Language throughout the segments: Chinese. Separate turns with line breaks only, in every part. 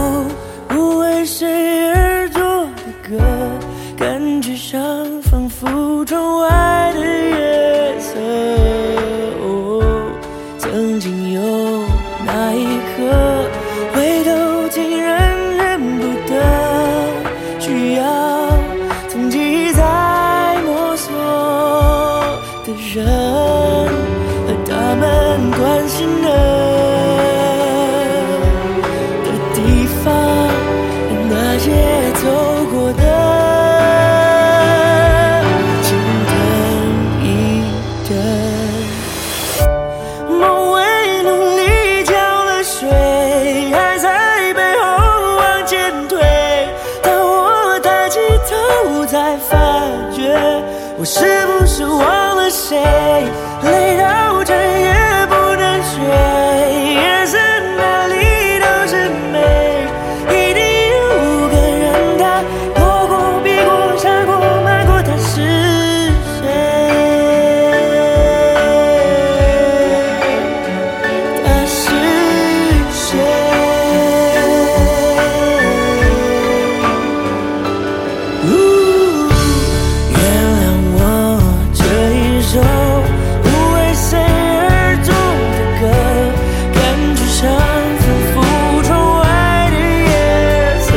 不为谁而作的歌，感觉上仿佛窗外的月色。曾经有那一刻，回头竟然认不得，需要从记在摸索的人和他们关心的地方，那些走过的，请等一等。梦为努力浇了水，还在背后往前推，当我抬起头才发觉，我是不是忘了谁？累到整夜不能睡，眼神哪里都是美，一定有个人他躲过避过闪过瞒过，他是谁？他是谁？原谅我这一首不为谁而作的歌，感觉上仿佛窗外的夜色。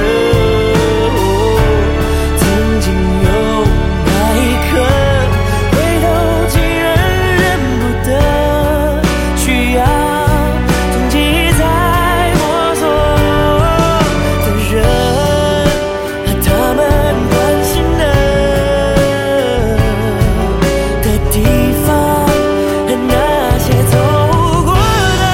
曾经有那一刻，回头竟然认不得，需要从记在摸索的人和他们关心的地方，和那些走过的。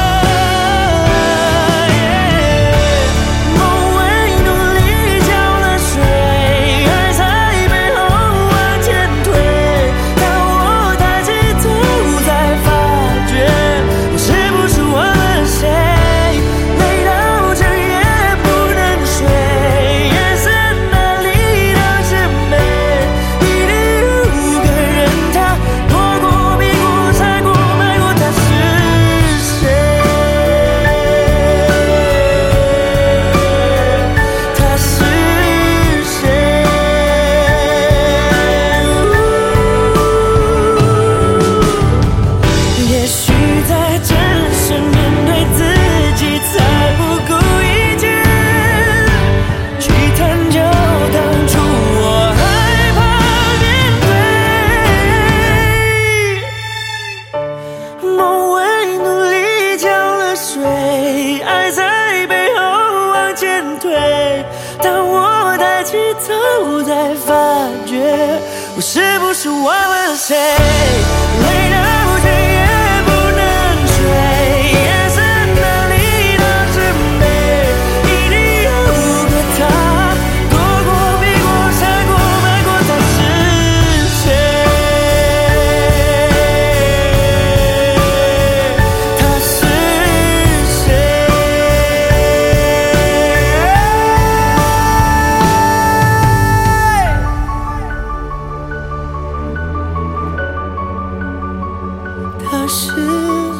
梦为努力浇了水，还在背后往前推，当我抬起头才发觉，我是不是忘了谁？累到整夜不能睡，眼神哪里都是美，一定有个人他躲过避过闪过瞒过，他是谁？他是谁？也许在真实面对自己才不顾一切，去探究当初我害怕面对。梦为努力浇了水，爱在背后往前推，当我抬起头才发觉，我是不是忘了谁？累到整夜不能睡，眼神哪里都是美，一定有个他躲过避过闪过瞒过，他是谁？他是谁？他是